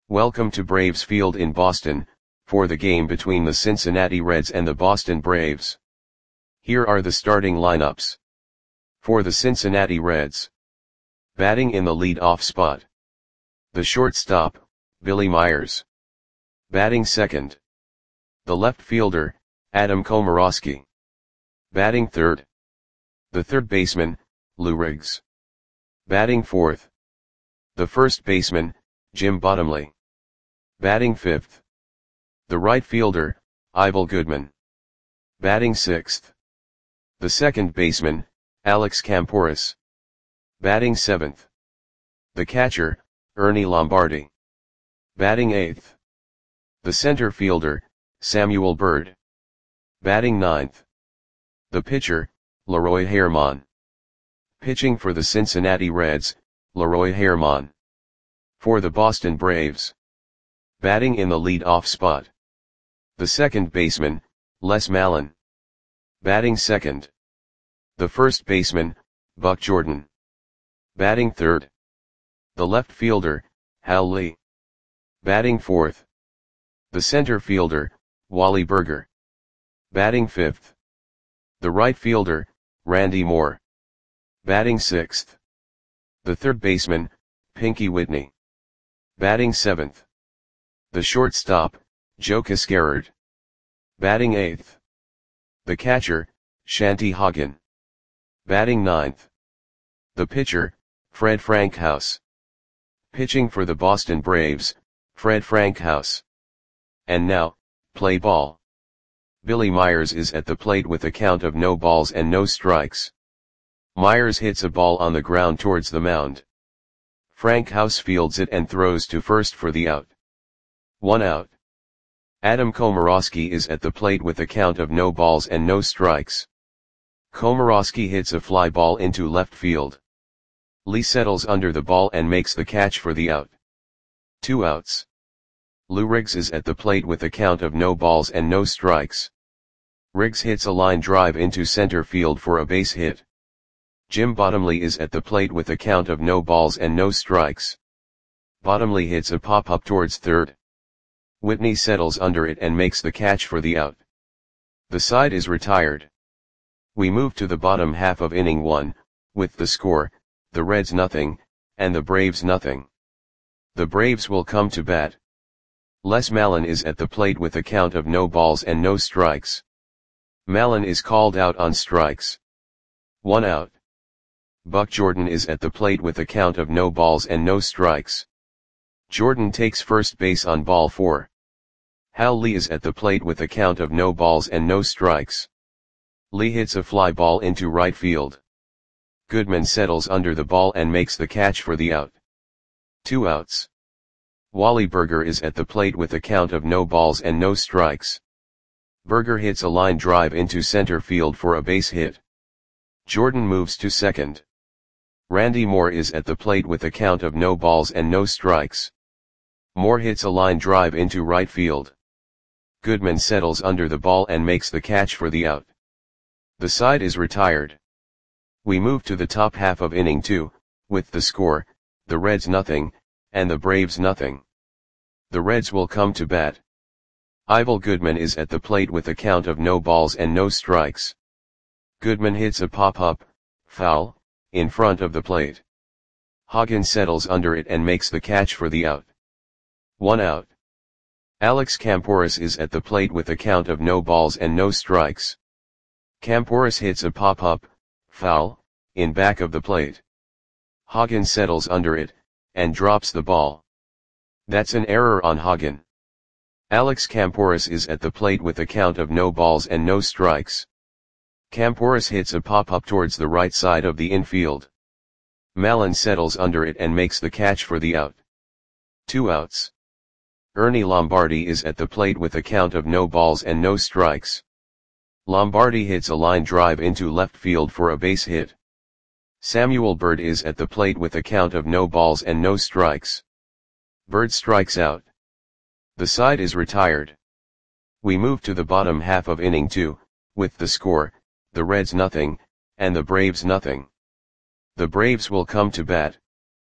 Welcome to Braves Field in Boston, for the game between the Cincinnati Reds and the Boston Braves. Here are the starting lineups. For the Cincinnati Reds. Batting in the lead-off spot. The shortstop, Billy Myers. Batting second. The left fielder, Adam Komoroski. Batting third. The third baseman, Lou Riggs. Batting fourth. The first baseman, Jim Bottomley. Batting fifth. The right fielder, Ivel Goodman. Batting sixth. The second baseman, Alex Kamporus. Batting seventh. The catcher, Ernie Lombardi. Batting eighth. The center fielder, Samuel Byrd. Batting ninth. The pitcher, Leroy Herman. Pitching for the Cincinnati Reds, Leroy Herman. For the Boston Braves. Batting in the lead-off spot. The second baseman, Les Mallon. Batting second. The first baseman, Buck Jordan. Batting third. The left fielder, Hal Lee. Batting fourth. The center fielder, Wally Burger. Batting fifth. The right fielder, Randy Moore. Batting sixth. The third baseman, Pinky Whitney. Batting seventh. The shortstop, Joe Cascarard. Batting eighth. The catcher, Shanty Hagen. Batting ninth. The pitcher, Fred Frankhouse. Pitching for the Boston Braves, Fred Frankhouse. And now, play ball. Billy Myers is at the plate with a count of no balls and no strikes. Myers hits a ball on the ground towards the mound. Frankhouse fields it and throws to first for the out. 1 out. Adam Komoroski is at the plate with a count of no balls and no strikes. Komoroski hits a fly ball into left field. Lee settles under the ball and makes the catch for the out. 2 outs. Lou Riggs is at the plate with a count of no balls and no strikes. Riggs hits a line drive into center field for a base hit. Jim Bottomley is at the plate with a count of no balls and no strikes. Bottomley hits a pop-up towards third. Whitney settles under it and makes the catch for the out. The side is retired. We move to the bottom half of inning 1, with the score, the Reds nothing, and the Braves nothing. The Braves will come to bat. Les Mallon is at the plate with a count of no balls and no strikes. Mallon is called out on strikes. 1 out. Buck Jordan is at the plate with a count of no balls and no strikes. Jordan takes first base on ball 4. Hal Lee is at the plate with a count of no balls and no strikes. Lee hits a fly ball into right field. Goodman settles under the ball and makes the catch for the out. 2 outs. Wally Burger is at the plate with a count of no balls and no strikes. Burger hits a line drive into center field for a base hit. Jordan moves to second. Randy Moore is at the plate with a count of no balls and no strikes. Moore hits a line drive into right field. Goodman settles under the ball and makes the catch for the out. The side is retired. We move to the top half of inning 2, with the score, the Reds nothing, and the Braves nothing. The Reds will come to bat. Ivel Goodman is at the plate with a count of no balls and no strikes. Goodman hits a pop-up, foul, in front of the plate. Hagen settles under it and makes the catch for the out. 1 out. Alex Kamporus is at the plate with a count of no balls and no strikes. Kamporus hits a pop-up, foul, in back of the plate. Hagen settles under it, and drops the ball. That's an error on Hagen. Alex Kamporus is at the plate with a count of no balls and no strikes. Kamporus hits a pop-up towards the right side of the infield. Mallon settles under it and makes the catch for the out. 2 outs. Ernie Lombardi is at the plate with a count of no balls and no strikes. Lombardi hits a line drive into left field for a base hit. Samuel Byrd is at the plate with a count of no balls and no strikes. Byrd strikes out. The side is retired. We move to the bottom half of inning 2, with the score, the Reds nothing, and the Braves nothing. The Braves will come to bat.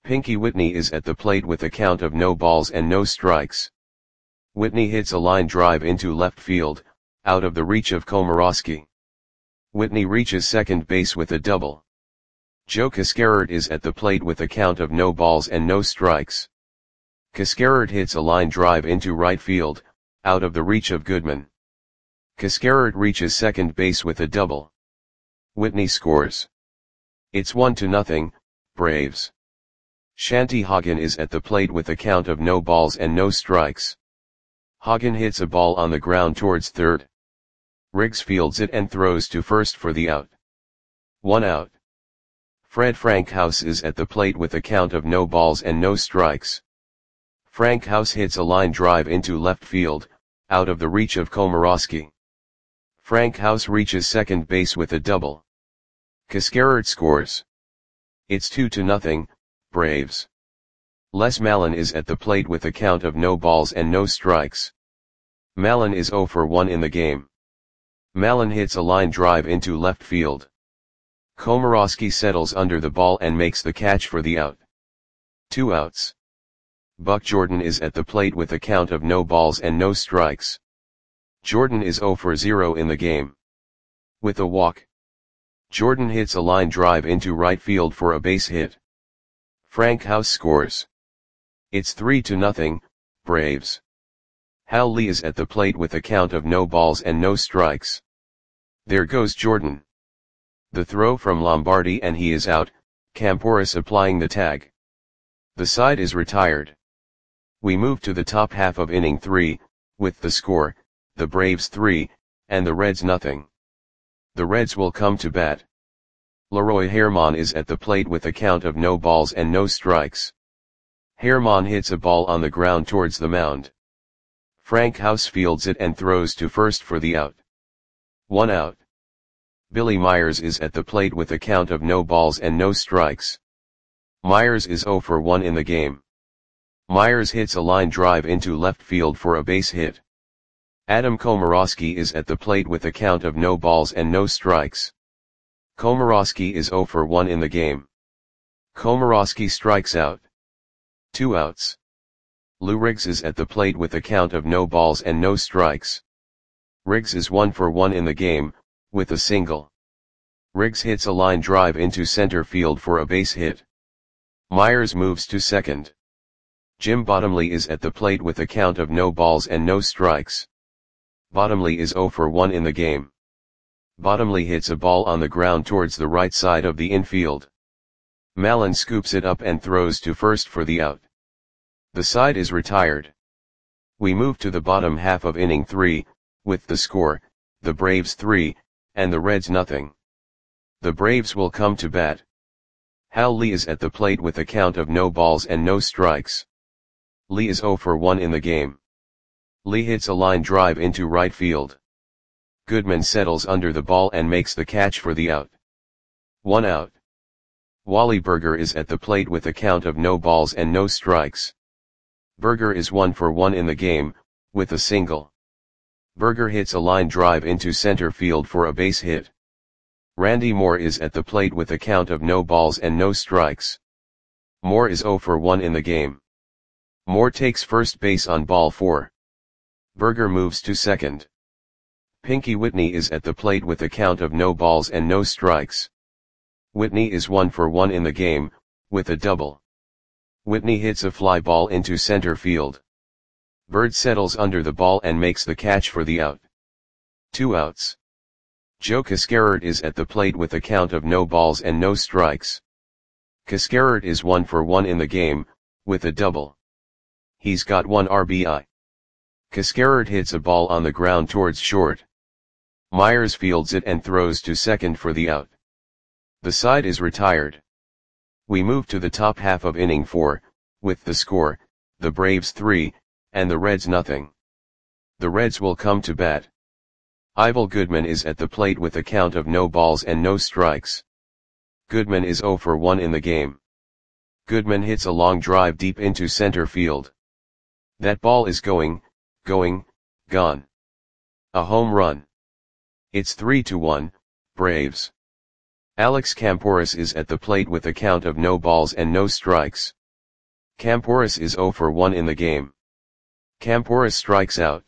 Pinky Whitney is at the plate with a count of no balls and no strikes. Whitney hits a line drive into left field, out of the reach of Komorowski. Whitney reaches second base with a double. Joe Cascarard is at the plate with a count of no balls and no strikes. Cascarard hits a line drive into right field, out of the reach of Goodman. Cascarard reaches second base with a double. Whitney scores. It's 1-0, Braves. Shanty Hagen is at the plate with a count of no balls and no strikes. Hagen hits a ball on the ground towards third. Riggs fields it and throws to first for the out. 1 out. Fred Frankhouse is at the plate with a count of no balls and no strikes. Frankhouse hits a line drive into left field, out of the reach of Komorowski. Frankhouse reaches second base with a double. Cascarard scores. It's 2-0, Braves. Les Mallon is at the plate with a count of no balls and no strikes. Mallon is 0 for 1 in the game. Mallon hits a line drive into left field. Komorowski settles under the ball and makes the catch for the out. 2 outs. Buck Jordan is at the plate with a count of no balls and no strikes. Jordan is 0 for 0 in the game. With a walk, Jordan hits a line drive into right field for a base hit. Frankhouse scores. It's 3-0, Braves. Hal Lee is at the plate with a count of no balls and no strikes. There goes Jordan. The throw from Lombardi and he is out, Camporis applying the tag. The side is retired. We move to the top half of inning 3, with the score, the Braves 3, and the Reds nothing. The Reds will come to bat. Leroy Herman is at the plate with a count of no balls and no strikes. Herman hits a ball on the ground towards the mound. Frankhouse fields it and throws to first for the out. 1 out. Billy Myers is at the plate with a count of no balls and no strikes. Myers is 0 for 1 in the game. Myers hits a line drive into left field for a base hit. Adam Komorowski is at the plate with a count of no balls and no strikes. Komorowski is 0 for 1 in the game. Komorowski strikes out. 2 outs. Lou Riggs is at the plate with a count of no balls and no strikes. Riggs is 1 for 1 in the game, with a single. Riggs hits a line drive into center field for a base hit. Myers moves to second. Jim Bottomley is at the plate with a count of no balls and no strikes. Bottomley is 0 for 1 in the game. Bottomley hits a ball on the ground towards the right side of the infield. Mallon scoops it up and throws to first for the out. The side is retired. We move to the bottom half of inning 3, with the score, the Braves 3, and the Reds nothing. The Braves will come to bat. Hal Lee is at the plate with a count of no balls and no strikes. Lee is 0 for 1 in the game. Lee hits a line drive into right field. Goodman settles under the ball and makes the catch for the out. 1 out. Wally Berger is at the plate with a count of no balls and no strikes. Berger is 1 for 1 in the game, with a single. Berger hits a line drive into center field for a base hit. Randy Moore is at the plate with a count of no balls and no strikes. Moore is 0 for 1 in the game. Moore takes first base on ball 4. Berger moves to second. Pinky Whitney is at the plate with a count of no balls and no strikes. Whitney is 1 for 1 in the game, with a double. Whitney hits a fly ball into center field. Bird settles under the ball and makes the catch for the out. 2 outs. Joe Cascarard is at the plate with a count of no balls and no strikes. Cascarard is 1 for 1 in the game, with a double. He's got 1 RBI. Cascarard hits a ball on the ground towards short. Myers fields it and throws to second for the out. The side is retired. We move to the top half of inning 4, with the score, the Braves 3, and the Reds nothing. The Reds will come to bat. Ivel Goodman is at the plate with a count of no balls and no strikes. Goodman is 0 for 1 in the game. Goodman hits a long drive deep into center field. That ball is going, gone. A home run. It's 3-1, Braves. Alex Camporis is at the plate with a count of no balls and no strikes. Campouris is 0 for 1 in the game. Campouris strikes out.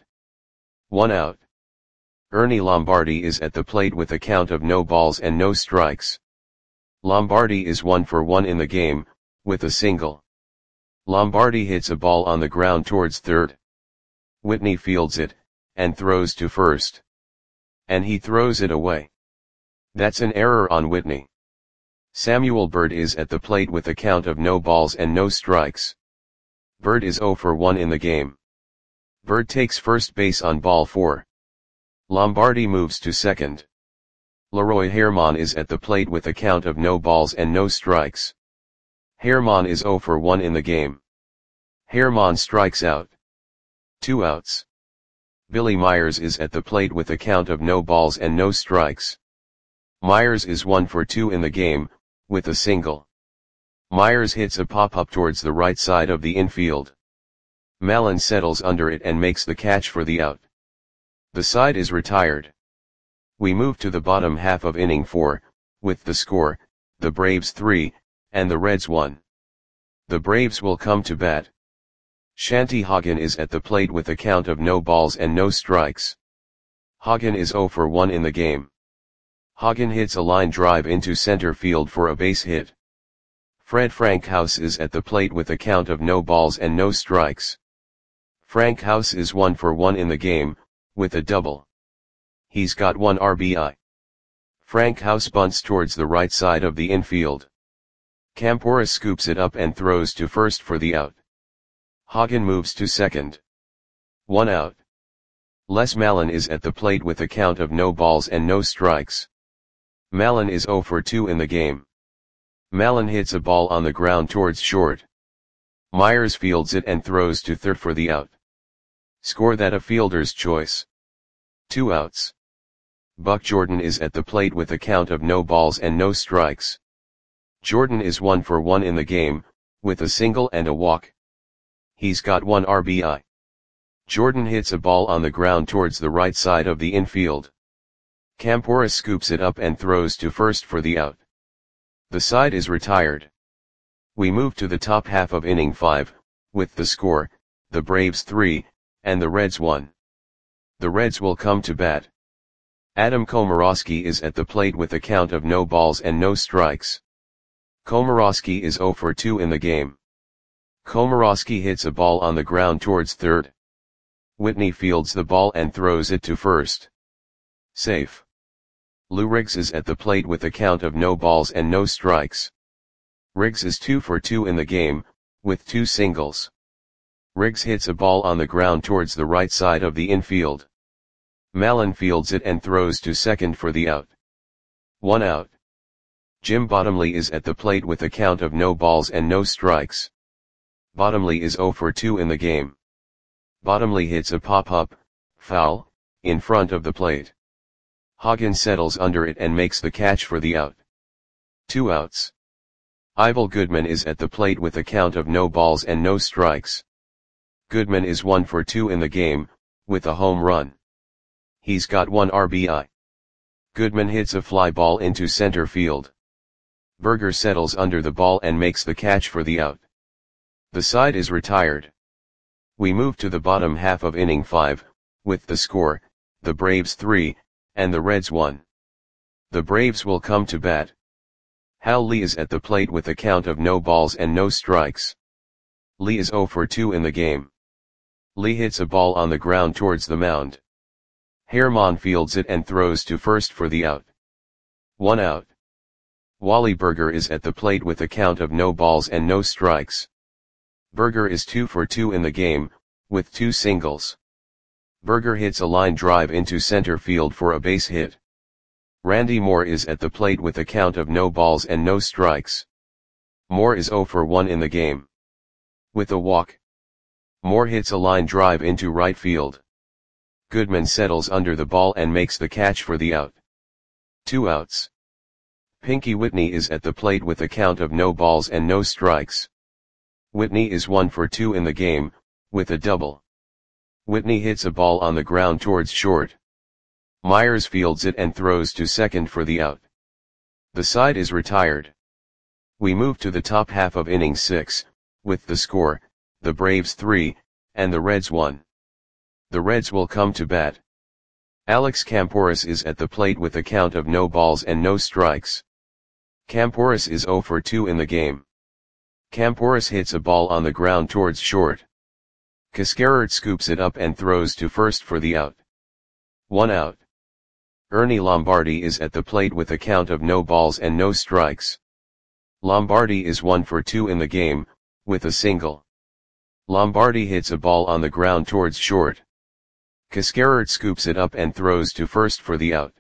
1 out. Ernie Lombardi is at the plate with a count of no balls and no strikes. Lombardi is 1 for 1 in the game, with a single. Lombardi hits a ball on the ground towards third. Whitney fields it, and throws to first. And he throws it away. That's an error on Whitney. Samuel Bird is at the plate with a count of no balls and no strikes. Bird is 0 for 1 in the game. Bird takes first base on ball 4. Lombardi moves to second. Leroy Herman is at the plate with a count of no balls and no strikes. Herman is 0 for 1 in the game. Herman strikes out. 2 outs. Billy Myers is at the plate with a count of no balls and no strikes. Myers is 1 for 2 in the game, with a single. Myers hits a pop-up towards the right side of the infield. Mallon settles under it and makes the catch for the out. The side is retired. We move to the bottom half of inning 4, with the score, the Braves 3, and the Reds 1. The Braves will come to bat. Shanty Hagen is at the plate with a count of no balls and no strikes. Hagen is 0 for 1 in the game. Hagen hits a line drive into center field for a base hit. Fred Frankhouse is at the plate with a count of no balls and no strikes. Frankhouse is 1 for 1 in the game, with a double. He's got 1 RBI. Frankhouse bunts towards the right side of the infield. Campouris scoops it up and throws to first for the out. Hagen moves to second. 1 out. Les Mallon is at the plate with a count of no balls and no strikes. Mallon is 0 for 2 in the game. Mallon hits a ball on the ground towards short. Myers fields it and throws to third for the out. Score that a fielder's choice. 2 outs. Buck Jordan is at the plate with a count of no balls and no strikes. Jordan is 1 for 1 in the game, with a single and a walk. He's got 1 RBI. Jordan hits a ball on the ground towards the right side of the infield. Campouris scoops it up and throws to first for the out. The side is retired. We move to the top half of inning 5, with the score, the Braves 3, and the Reds 1. The Reds will come to bat. Adam Komorowski is at the plate with a count of no balls and no strikes. Komorowski is 0 for 2 in the game. Komorowski hits a ball on the ground towards third. Whitney fields the ball and throws it to first. Safe. Lou Riggs is at the plate with a count of no balls and no strikes. Riggs is 2 for 2 in the game, with 2 singles. Riggs hits a ball on the ground towards the right side of the infield. Mallon fields it and throws to second for the out. 1 out. Jim Bottomley is at the plate with a count of no balls and no strikes. Bottomley is 0 for 2 in the game. Bottomley hits a pop-up, foul, in front of the plate. Hagen settles under it and makes the catch for the out. 2 outs. Ivel Goodman is at the plate with a count of no balls and no strikes. Goodman is 1 for 2 in the game, with a home run. He's got 1 RBI. Goodman hits a fly ball into center field. Berger settles under the ball and makes the catch for the out. The side is retired. We move to the bottom half of inning 5, with the score, the Braves 3, and the Reds 1. The Braves will come to bat. Hal Lee is at the plate with a count of no balls and no strikes. Lee is 0 for 2 in the game. Lee hits a ball on the ground towards the mound. Herman fields it and throws to first for the out. 1 out. Wally Berger is at the plate with a count of no balls and no strikes. Berger is 2 for 2 in the game, with 2 singles. Berger hits a line drive into center field for a base hit. Randy Moore is at the plate with a count of no balls and no strikes. Moore is 0 for 1 in the game. With a walk. Moore hits a line drive into right field. Goodman settles under the ball and makes the catch for the out. 2 outs. Pinky Whitney is at the plate with a count of no balls and no strikes. Whitney is 1 for 2 in the game, with a double. Whitney hits a ball on the ground towards short. Myers fields it and throws to second for the out. The side is retired. We move to the top half of inning 6, with the score, the Braves 3, and the Reds 1. The Reds will come to bat. Alex Campouris is at the plate with a count of no balls and no strikes. Campouris is 0 for 2 in the game. Campouris hits a ball on the ground towards short. Cascarert scoops it up and throws to first for the out. 1 out. Ernie Lombardi is at the plate with a count of no balls and no strikes. Lombardi is 1 for 2 in the game, with a single. Lombardi hits a ball on the ground towards short. Cascarert scoops it up and throws to first for the out.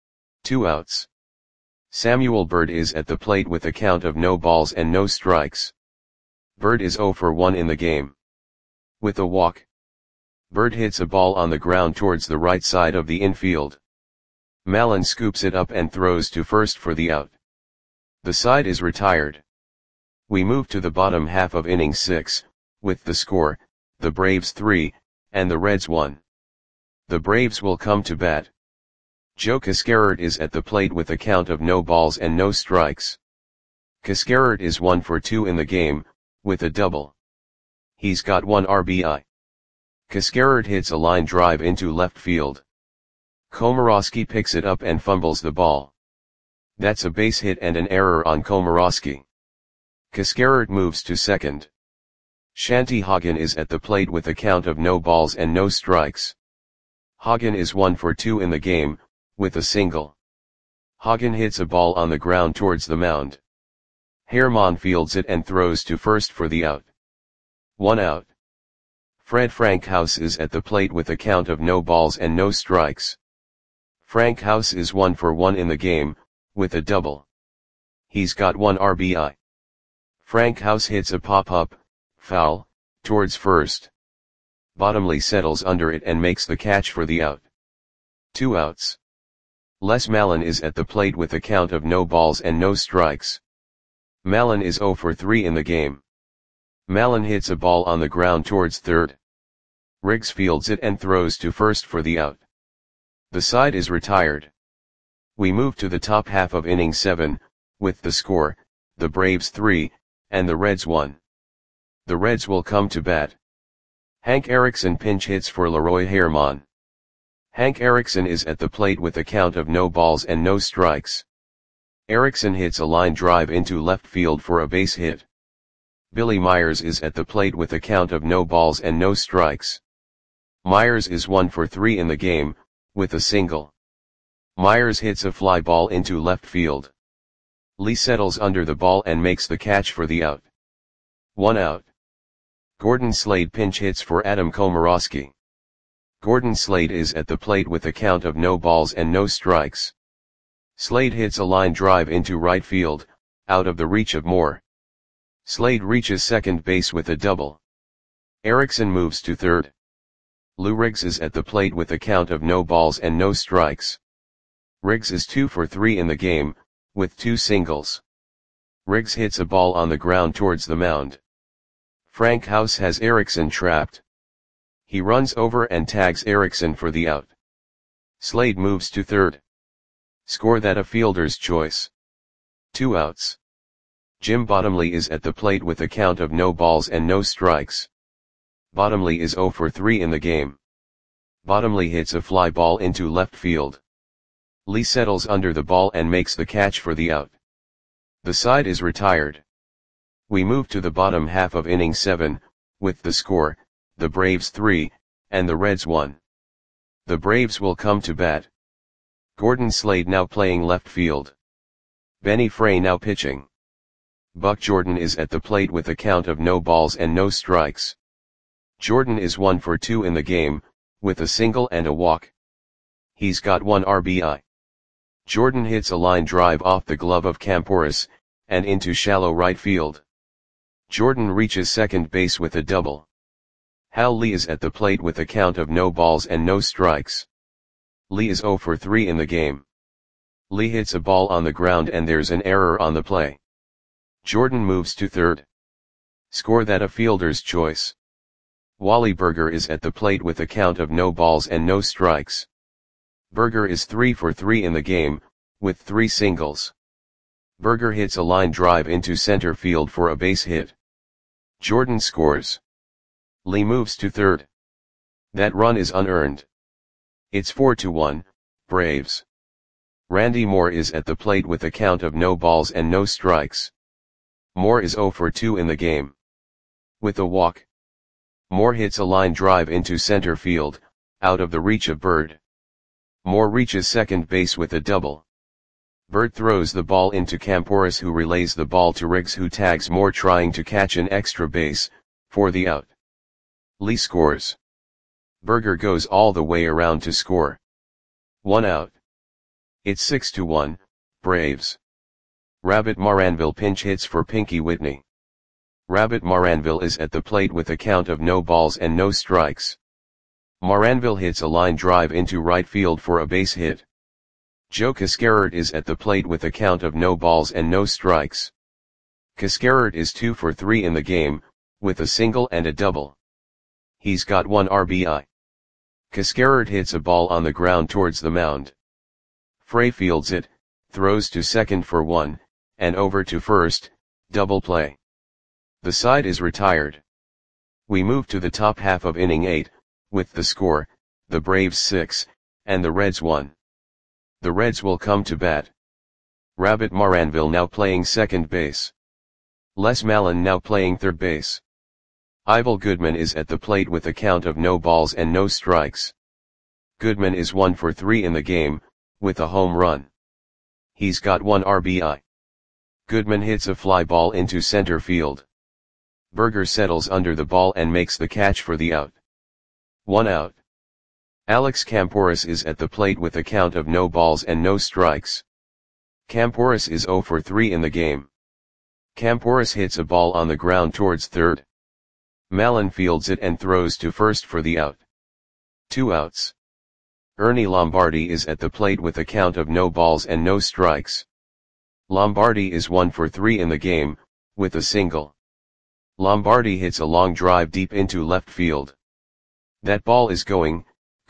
2 outs. Samuel Bird is at the plate with a count of no balls and no strikes. Bird is 0 for 1 in the game. With a walk. Bird hits a ball on the ground towards the right side of the infield. Mallon scoops it up and throws to first for the out. The side is retired. We move to the bottom half of inning 6, with the score, the Braves 3, and the Reds 1. The Braves will come to bat. Joe Cascarert is at the plate with a count of no balls and no strikes. Cascarert is 1 for 2 in the game, with a double. He's got 1 RBI. Cascarert hits a line drive into left field. Komorowski picks it up and fumbles the ball. That's a base hit and an error on Komorowski. Cascarert moves to second. Shanty Hagen is at the plate with a count of no balls and no strikes. Hagen is 1 for 2 in the game, with a single. Hagen hits a ball on the ground towards the mound. Herman fields it and throws to first for the out. 1 out. Fred Frankhouse is at the plate with a count of no balls and no strikes. Frankhouse is 1 for 1 in the game, with a double. He's got 1 RBI. Frankhouse hits a pop-up, foul, towards first. Bottomley settles under it and makes the catch for the out. 2 outs. Les Mallon is at the plate with a count of no balls and no strikes. Mallon is 0 for 3 in the game. Mallon hits a ball on the ground towards third. Riggs fields it and throws to first for the out. The side is retired. We move to the top half of inning 7, with the score, the Braves 3, and the Reds 1. The Reds will come to bat. Hank Erickson pinch hits for Leroy Herman. Hank Erickson is at the plate with a count of no balls and no strikes. Erickson hits a line drive into left field for a base hit. Billy Myers is at the plate with a count of no balls and no strikes. Myers is 1 for 3 in the game, with a single. Myers hits a fly ball into left field. Lee settles under the ball and makes the catch for the out. 1 out. Gordon Slade pinch hits for Adam Komorowski. Gordon Slade is at the plate with a count of no balls and no strikes. Slade hits a line drive into right field, out of the reach of Moore. Slade reaches second base with a double. Erickson moves to third. Lou Riggs is at the plate with a count of no balls and no strikes. Riggs is 2 for 3 in the game, with 2 singles. Riggs hits a ball on the ground towards the mound. Frankhouse has Erickson trapped. He runs over and tags Erickson for the out. Slade moves to third. Score that a fielder's choice. 2 outs. Jim Bottomley is at the plate with a count of no balls and no strikes. Bottomley is 0 for 3 in the game. Bottomley hits a fly ball into left field. Lee settles under the ball and makes the catch for the out. The side is retired. We move to the bottom half of inning 7, with the score, the Braves 3, and the Reds 1. The Braves will come to bat. Gordon Slade now playing left field. Benny Frey now pitching. Buck Jordan is at the plate with a count of no balls and no strikes. Jordan is 1 for 2 in the game, with a single and a walk. He's got 1 RBI. Jordan hits a line drive off the glove of Campouris, and into shallow right field. Jordan reaches second base with a double. Hal Lee is at the plate with a count of no balls and no strikes. Lee is 0 for 3 in the game. Lee hits a ball on the ground and there's an error on the play. Jordan moves to third. Score that a fielder's choice. Wally Berger is at the plate with a count of no balls and no strikes. Berger is 3 for 3 in the game, with 3 singles. Berger hits a line drive into center field for a base hit. Jordan scores. Lee moves to third. That run is unearned. It's 4-1, Braves. Randy Moore is at the plate with a count of no balls and no strikes. Moore is 0 for 2 in the game. With a walk, Moore hits a line drive into center field, out of the reach of Bird. Moore reaches second base with a double. Bird throws the ball into Camporis, who relays the ball to Riggs, who tags Moore trying to catch an extra base, for the out. Lee scores. Berger goes all the way around to score. 1 out. It's 6-1, Braves. Rabbit Maranville pinch hits for Pinky Whitney. Rabbit Maranville is at the plate with a count of no balls and no strikes. Maranville hits a line drive into right field for a base hit. Joe Cascarert is at the plate with a count of no balls and no strikes. Cascarert is 2 for 3 in the game, with a single and a double. He's got 1 RBI. Cascarert hits a ball on the ground towards the mound. Frey fields it, throws to second for 1, and over to first, double play. The side is retired. We move to the top half of inning 8, with the score, the Braves 6, and the Reds 1. The Reds will come to bat. Rabbit Maranville now playing second base. Les Mallon now playing third base. Ivel Goodman is at the plate with a count of no balls and no strikes. Goodman is 1 for 3 in the game, with a home run. He's got 1 RBI. Goodman hits a fly ball into center field. Berger settles under the ball and makes the catch for the out. 1 out. Alex Camporis is at the plate with a count of no balls and no strikes. Camporis is 0 for 3 in the game. Camporis hits a ball on the ground towards third. Mallon fields it and throws to first for the out. 2 outs. Ernie Lombardi is at the plate with a count of no balls and no strikes. Lombardi is 1 for 3 in the game, with a single. Lombardi hits a long drive deep into left field. That ball is going,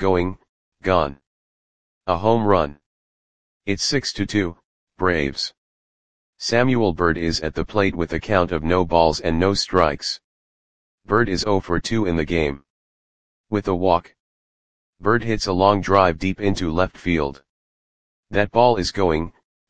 gone. A home run. It's 6-2, Braves. Samuel Bird is at the plate with a count of no balls and no strikes. Bird is 0 for 2 in the game. With a walk, Bird hits a long drive deep into left field. That ball is going,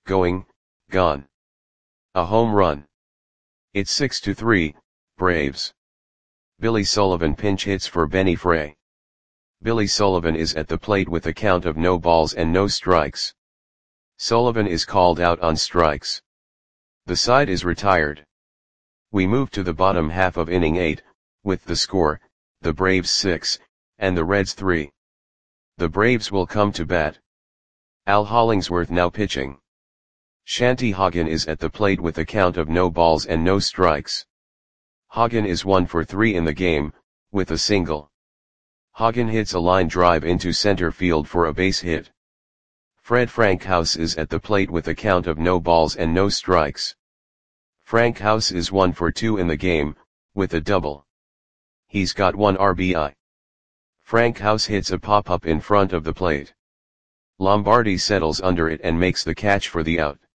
gone. A home run. It's 6-3, Braves. Billy Sullivan pinch hits for Benny Frey. Billy Sullivan is at the plate with a count of no balls and no strikes. Sullivan is called out on strikes. The side is retired. We move to the bottom half of inning 8, with the score, the Braves 6, and the Reds 3. The Braves will come to bat. Al Hollingsworth now pitching. Shanty Hagen is at the plate with a count of no balls and no strikes. Hagen is 1 for 3 in the game, with a single. Hagen hits a line drive into center field for a base hit. Fred Frankhouse is at the plate with a count of no balls and no strikes. Frankhouse is 1 for 2 in the game, with a double. He's got 1 RBI. Frankhouse hits a pop-up in front of the plate. Lombardi settles under it and makes the catch for the out.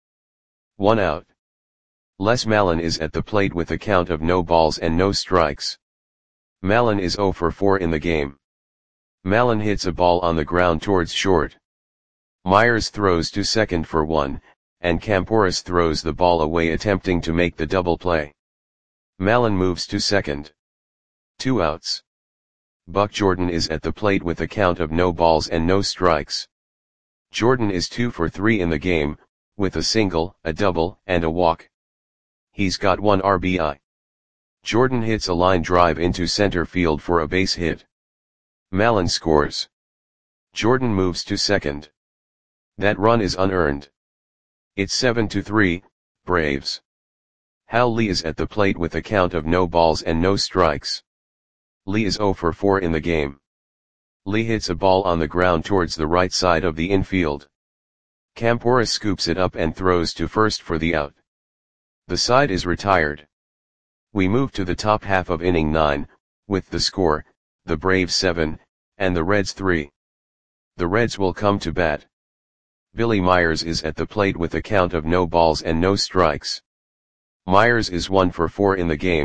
1 out. Les Mallon is at the plate with a count of no balls and no strikes. Mallon is 0 for 4 in the game. Mallon hits a ball on the ground towards short. Myers throws to second for 1, and Camporis throws the ball away attempting to make the double play. Mallon moves to second. 2 outs. Buck Jordan is at the plate with a count of no balls and no strikes. Jordan is 2 for 3 in the game, with a single, a double, and a walk. He's got 1 RBI. Jordan hits a line drive into center field for a base hit. Mallon scores. Jordan moves to second. That run is unearned. It's 7-3, Braves. Hal Lee is at the plate with a count of no balls and no strikes. Lee is 0 for 4 in the game. Lee hits a ball on the ground towards the right side of the infield. Camporis scoops it up and throws to first for the out. The side is retired. We move to the top half of inning 9, with the score, the Braves 7, and the Reds 3. The Reds will come to bat. Billy Myers is at the plate with a count of no balls and no strikes. Myers is 1 for 4 in the game,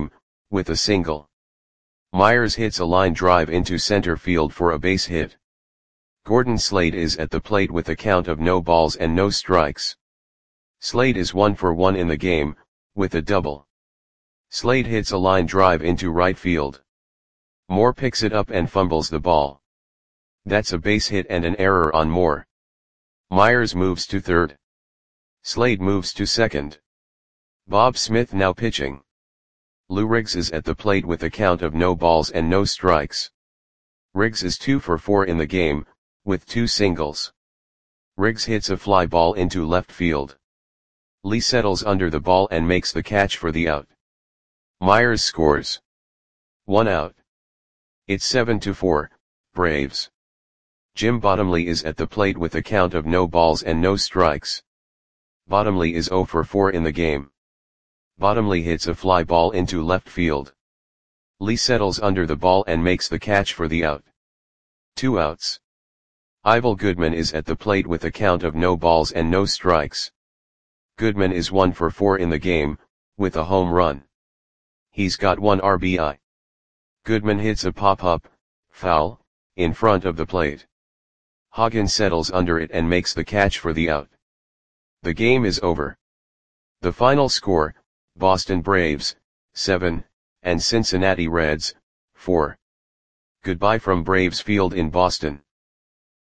with a single. Myers hits a line drive into center field for a base hit. Gordon Slade is at the plate with a count of no balls and no strikes. Slade is 1 for 1 in the game, with a double. Slade hits a line drive into right field. Moore picks it up and fumbles the ball. That's a base hit and an error on Moore. Myers moves to third. Slade moves to second. Bob Smith now pitching. Lou Riggs is at the plate with a count of no balls and no strikes. Riggs is 2 for 4 in the game, with 2 singles. Riggs hits a fly ball into left field. Lee settles under the ball and makes the catch for the out. Myers scores. 1 out. It's 7-4, Braves. Jim Bottomley is at the plate with a count of no balls and no strikes. Bottomley is 0 for 4 in the game. Bottomley hits a fly ball into left field. Lee settles under the ball and makes the catch for the out. 2 outs. Ivel Goodman is at the plate with a count of no balls and no strikes. Goodman is 1 for 4 in the game, with a home run. He's got 1 RBI. Goodman hits a pop-up, foul, in front of the plate. Hagen settles under it and makes the catch for the out. The game is over. The final score, Boston Braves, 7, and Cincinnati Reds, 4. Goodbye from Braves Field in Boston.